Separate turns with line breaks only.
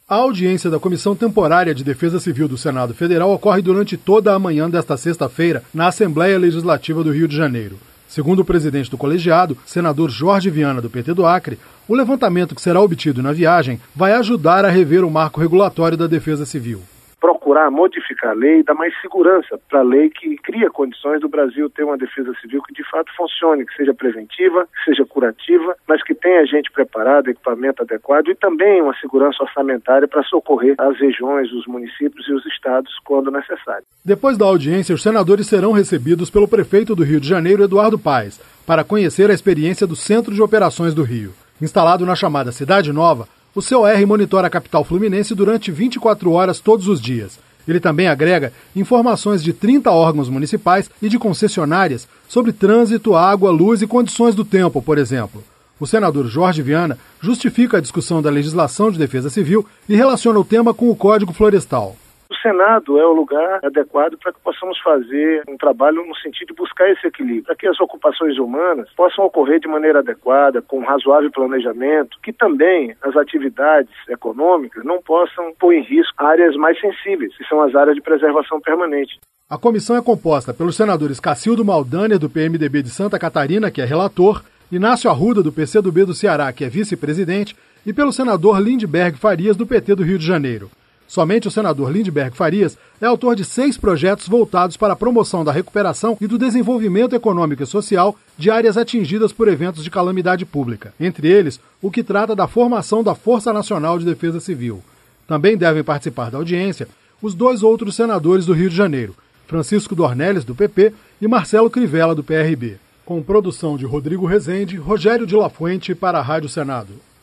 A audiência da Comissão Temporária de Defesa Civil do Senado Federal ocorre durante toda a manhã desta sexta-feira na Assembleia Legislativa do Rio de Janeiro. Segundo o presidente do colegiado, senador Jorge Viana, do PT do Acre, o levantamento que será obtido na viagem vai ajudar a rever o marco regulatório da defesa civil.
Procurar modificar a lei e dar mais segurança para a lei que cria condições do Brasil ter uma defesa civil que de fato funcione, que seja preventiva, que seja curativa, mas que tenha gente preparada, equipamento adequado e também uma segurança orçamentária para socorrer as regiões, os municípios e os estados quando necessário.
Depois da audiência, os senadores serão recebidos pelo prefeito do Rio de Janeiro, Eduardo Paes, para conhecer a experiência do Centro de Operações do Rio. Instalado na chamada Cidade Nova, o COR monitora a capital fluminense durante 24 horas todos os dias. Ele também agrega informações de 30 órgãos municipais e de concessionárias sobre trânsito, água, luz e condições do tempo, por exemplo. O senador Jorge Viana justifica a discussão da legislação de defesa civil e relaciona o tema com o Código Florestal.
O Senado é o lugar adequado para que possamos fazer um trabalho no sentido de buscar esse equilíbrio, para que as ocupações humanas possam ocorrer de maneira adequada, com um razoável planejamento, que também as atividades econômicas não possam pôr em risco áreas mais sensíveis, que são as áreas de preservação permanente.
A comissão é composta pelos senadores Cacildo Maldaner, do PMDB de Santa Catarina, que é relator, Inácio Arruda, do PCdoB do Ceará, que é vice-presidente, e pelo senador Lindbergh Farias, do PT do Rio de Janeiro. Somente o senador Lindbergh Farias é autor de 6 projetos voltados para a promoção da recuperação e do desenvolvimento econômico e social de áreas atingidas por eventos de calamidade pública. Entre eles, o que trata da formação da Força Nacional de Defesa Civil. Também devem participar da audiência os 2 outros senadores do Rio de Janeiro, Francisco Dornelles, do PP, e Marcelo Crivella, do PRB. Com produção de Rodrigo Rezende, Rogério de La Fuente para a Rádio Senado.